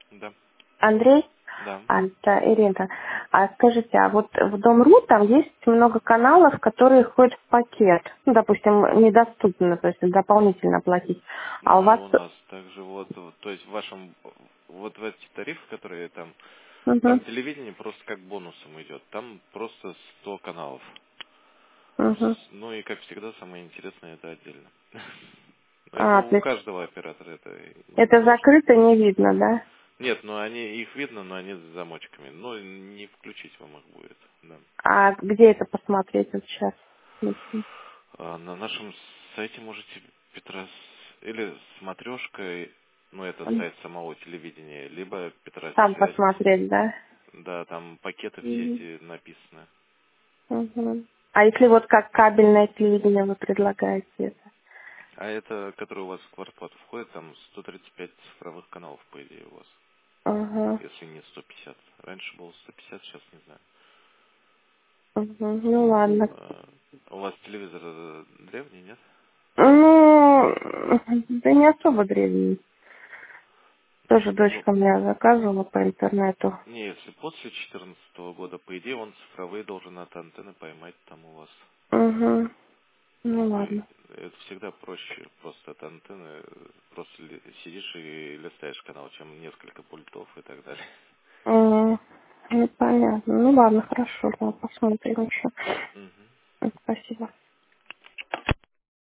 Да, Андрей? да. Это Ирина. А скажите, а вот в Дом.ру там есть много каналов, которые входят в пакет. Ну, допустим, недоступно, то есть дополнительно платить. А у Ну и вас... у нас также то есть в вашем, вот в эти тарифы, которые там Угу, телевидение просто как бонусом идет. Там просто 100 каналов. угу. Ну и как всегда, самое интересное это отдельно. Но это А, то у есть каждого оператора, это это не... закрыто, не видно, да? Нет, но они, их видно, но они с замочками. Но не включить вам их будет, да. А где это посмотреть вот сейчас? На нашем сайте можете Петрос или смотрешкой, ну это сайт самого телевидения, либо Петрос Там связь. посмотреть, да? Да, там пакеты все Мгм. эти написаны. Мгм. А если вот как кабельное телевидение вы предлагаете это? А это, который у вас в квартплату входит, там 135 цифровых каналов, по идее, у вас. Ага. Если не 150. Раньше было 150, сейчас не знаю. Мгм. Ну ладно. У вас телевизор древний, нет? Ну, да не особо древний. Тоже Ну, дочка меня заказывала по интернету. не, если после 2014 года, по идее, он цифровые должен от антенны поймать там у вас. Угу. Ну Ну, и ладно. это всегда проще просто от антенны, просто сидишь и листаешь канал, чем несколько пультов и так далее. Ну, понятно. Ну ладно, хорошо, да, посмотрим еще. Мгм. Спасибо.